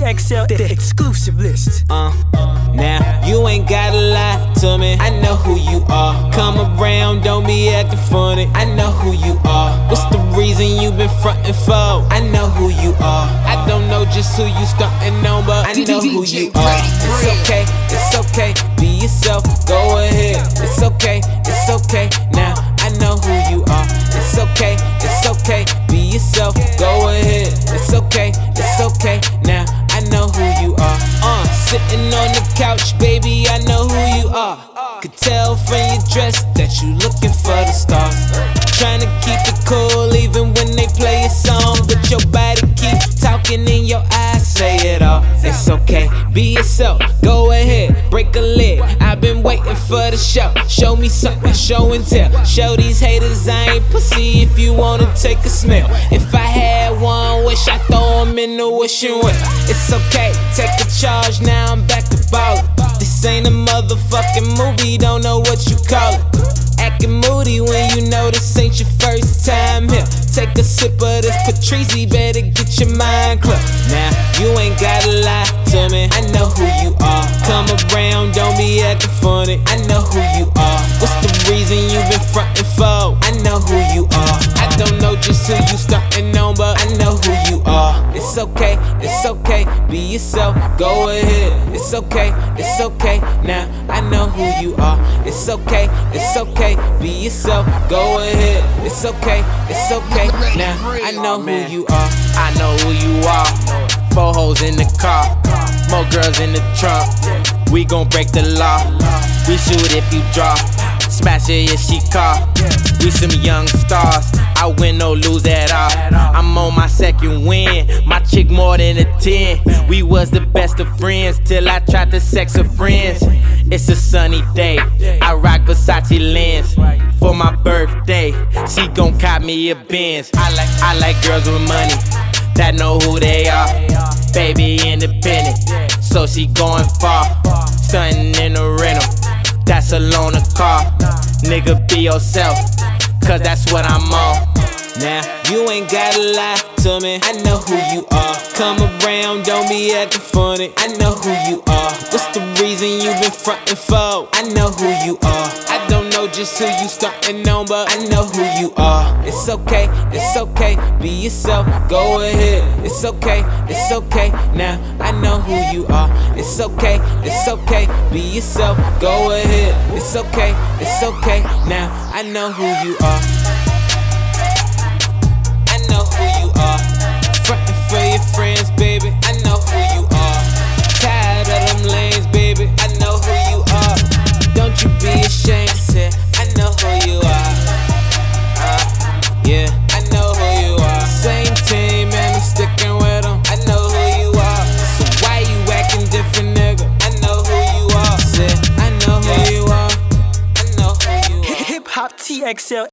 TXL, the exclusive list. Now you ain't gotta lie to me. I know who you are. Come around, don't be acting funny. I know who you are. What's the reason you been frontin' for? I know who you are. I don't know just who you startin' on, but I know who you are. It's okay, be yourself, go ahead. It's okay, now I know who you are. It's okay, be yourself, go ahead. It's okay, now I know who you are. Sitting on the couch, baby, I know who you are. Could tell from your dress that you looking for the stars. Trying to keep it cool even when they play a song, but your body keep talking in your eyes, say it all. It's okay, be yourself, go ahead, break a leg. I've been waiting for the show. Show me something, show and tell. Show these haters I ain't pussy if you wanna take a smell. If I had one wish, I throw them in the wishing well. It's okay, take a charge, now I'm back to ballin'. This ain't a motherfucking movie, don't know what you call it. Acting moody when you know this ain't your first time here. Take a sip of this Patrizi, better get your mind clear. Now, you ain't gotta lie to me. I know who you are. Come around, don't be acting funny. I know who you are. What's the reason you been frontin' for? I know who you are. I don't know just who you startin' on, but I know who you are. It's okay, be yourself, go ahead. It's okay, now I know who you are. It's okay, be yourself, go ahead. It's okay, now I know who you are. I know who you are. 4 hoes in the car, more girls in the trunk. We gon' break the law. We shoot if you draw. Smash it if she call. We some young stars. I win or lose at all. I'm on my second win. My chick more than a 10. We was the best of friends till I tried to sex her friends. It's a sunny day. I rock Versace lens. For my birthday, she gon' cop me a Benz. I like girls with money that know who they are. Baby independent, so she going far. Stuntin' in a rental, that's a loaner car. Nigga, be yourself, cause that's what I'm on. Now, you ain't gotta lie to me. I know who you are. Come around, don't be acting funny. I know who you are. What's the reason you been frontin' for? I know who you are. I don't know just who you startin' on, but I know who you are. It's okay, be yourself, go ahead. It's okay, now I know who you are. It's okay, be yourself, go ahead. It's okay, now I know who you are. Frontin' for your friends, baby, I know who you are. Tired of them lanes, baby, I know who you are. Don't you be ashamed, I know who you are. Yeah, I know who you are. Same team, man, I'm sticking with them. I know who you are. So why you acting different, nigga? I know who you are. I know who you are. I know who you are. Hip Hop TXL.